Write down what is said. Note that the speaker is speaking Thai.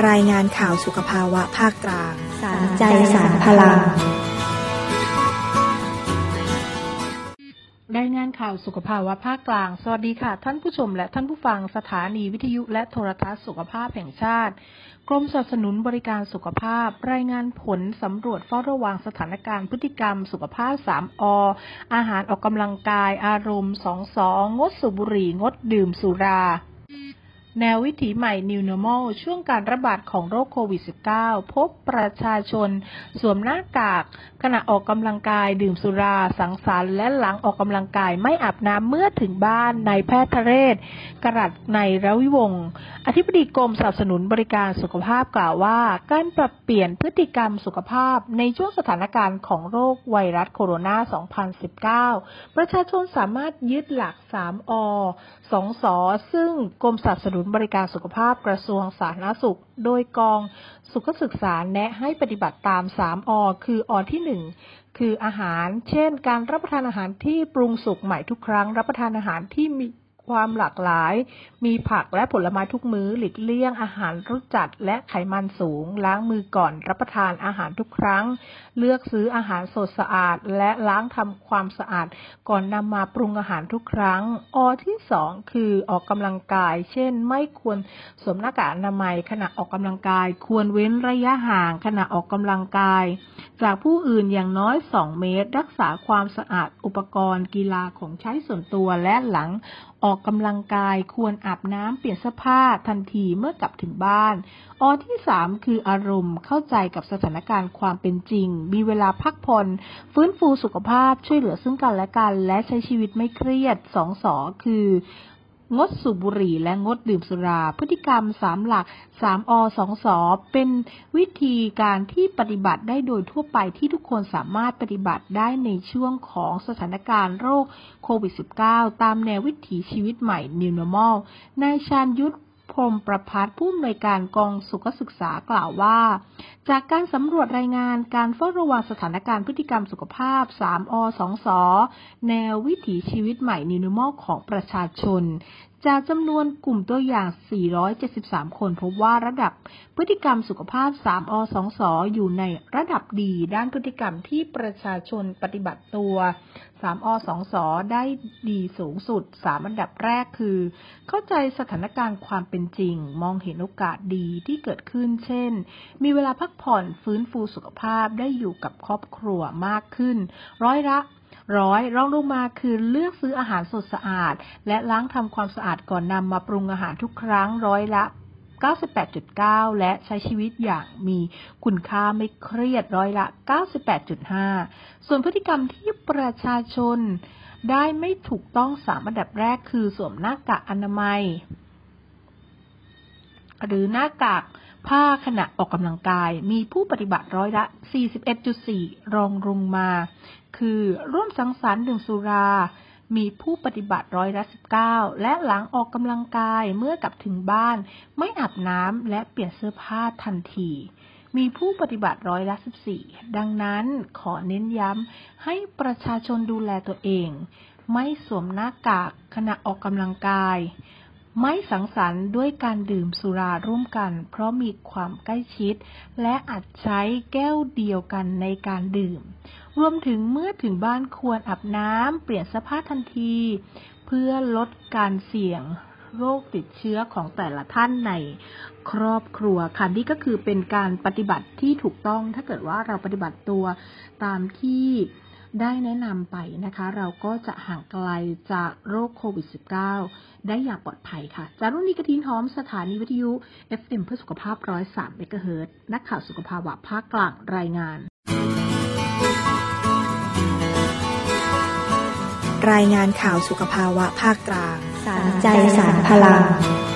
รายงานข่าวสุขภาวะภาคกลางสารใจสารพลังรายงานข่าวสุขภาวะภาคกลางสวัสดีค่ะท่านผู้ชมและท่านผู้ฟังสถานีวิทยุและโทรทัศน์สุขภาพแห่งชาติกรมสนับสนุนบริการสุขภาพรายงานผลสำรวจเฝ้าระวังสถานการณ์พฤติกรรมสุขภาพ 3 อ อาหารออกกำลังกายอารมณ์ 2 ส งดสูบบุหรี่งดดื่มสุราแนววิถีใหม่ New Normal ช่วงการระบาดของโรคโควิด -19 พบประชาชนสวมหน้ากากขณะออกกำลังกายดื่มสุราสังสรรค์และหลังออกกำลังกายไม่อาบน้ำเมื่อถึงบ้านนายแพทย์ทเรศกรัตในรวิวงศ์อธิบดีกรมสนับสนุนบริการสุขภาพกล่าวว่าการปรับเปลี่ยนพฤติกรรมสุขภาพในช่วงสถานการณ์ของโรคไวรัสโคโรนา 2019 ประชาชนสามารถยึดหลัก 3 อ 2 ส ซึ่งกรมสนับสนุนบริการสุขภาพกระทรวงสาธารณสุขโดยกองสุขศึกษาแนะให้ปฏิบัติตาม 3 อ คืออ ที่ 1 คืออาหารเช่นการรับประทานอาหารที่ปรุงสุกใหม่ทุกครั้งรับประทานอาหารที่มีความหลากหลายมีผักและผลไม้ทุกมื้อหลีกเลี่ยงอาหารรสจัดและไขมันสูงล้างมือก่อนรับประทานอาหารทุกครั้งเลือกซื้ออาหารสดสะอาดและล้างทำความสะอาดก่อนนำมาปรุงอาหารทุกครั้งอที่ 2 คือออกกำลังกายเช่นไม่ควรสวมหน้ากากอนามัยขณะออกกำลังกายควรเว้นระยะห่างขณะออกกำลังกายจากผู้อื่นอย่างน้อย 2 เมตรรักษาความสะอาดอุปกรณ์กีฬาของใช้ส่วนตัวและหลังออกกำลังกายควรอาบน้ำเปลี่ยนเสื้อผ้าทันทีเมื่อกลับถึงบ้านอที่ 3 คืออารมณ์เข้าใจกับสถานการณ์ความเป็นจริงมีเวลาพักผ่อนฟื้นฟูสุขภาพช่วยเหลือซึ่งกันและกันและใช้ชีวิตไม่เครียด2 ส คืองดสูบบุหรี่และงดดื่มสุราพฤติกรรม3 หลัก3 อ 2 ส เป็นวิธีการที่ปฏิบัติได้โดยทั่วไปที่ทุกคนสามารถปฏิบัติได้ในช่วงของสถานการณ์โรคโควิด -19 ตามแนววิถีชีวิตใหม่ New Normal นายชาญยุทธพรหมประภัสผู้อำนวยการกองสุขศึกษากล่าวว่าจากการสำรวจรายงานการเฝ้าระวังสถานการณ์พฤติกรรมสุขภาพ 3 อ 2 ส แนววิถีชีวิตใหม่ New Normal ของประชาชนจากจำนวนกลุ่มตัวอย่าง 473 คนพบว่าระดับพฤติกรรมสุขภาพ 3 อ 2 ส อยู่ในระดับดีด้านพฤติกรรมที่ประชาชนปฏิบัติตัว 3 อ 2 ส ได้ดีสูงสุด 3 อันดับแรกคือเข้าใจสถานการณ์ความเป็นจริงมองเห็นโอกาสดีที่เกิดขึ้นเช่นมีเวลาพักผ่อนฟื้นฟูสุขภาพได้อยู่กับครอบครัวมากขึ้นร้อยรองลงมาคือเลือกซื้ออาหารสดสะอาดและล้างทำความสะอาดก่อนนำมาปรุงอาหารทุกครั้งร้อยละ 98.9 และใช้ชีวิตอย่างมีคุณค่าไม่เครียดร้อยละ 98.5 ส่วนพฤติกรรมที่ประชาชนได้ไม่ถูกต้อง3 อันดับแรกคือสวมหน้ากากอนามัยหรือหน้ากากผ้าขณะออกกำลังกายมีผู้ปฏิบัติร้อยละ 41.4 รองลงมาคือร่วมสังสรรค์ดื่มสุรามีผู้ปฏิบัติร้อยละ 19 และหลังออกกำลังกายเมื่อกลับถึงบ้านไม่อาบน้ำและเปลี่ยนเสื้อผ้าทันทีมีผู้ปฏิบัติร้อยละ 14 ดังนั้นขอเน้นย้ำให้ประชาชนดูแลตัวเองไม่สวมหน้ากากขณะออกกำลังกายไม่สังสรรค์ด้วยการดื่มสุราร่วมกันเพราะมีความใกล้ชิดและอาจใช้แก้วเดียวกันในการดื่มรวมถึงเมื่อถึงบ้านควรอาบน้ำเปลี่ยนเสื้อผ้าทันทีเพื่อลดการเสี่ยงโรคติดเชื้อของแต่ละท่านในครอบครัวค่ะนี่ก็คือเป็นการปฏิบัติที่ถูกต้องถ้าเกิดว่าเราปฏิบัติตัวตามที่ได้แนะนำไปนะคะเราก็จะห่างไกลจากโรคโควิด -19 ได้อย่างปลอดภัยค่ะจารุณีกระทินหอมสถานีวิทยุ FM เพื่อสุขภาพ 103 เมกะเฮิรตซ์นักข่าวสุขภาวะภาคกลางรายงานรายงานข่าวสุขภาวะภาคกลางสารใจสารพลัง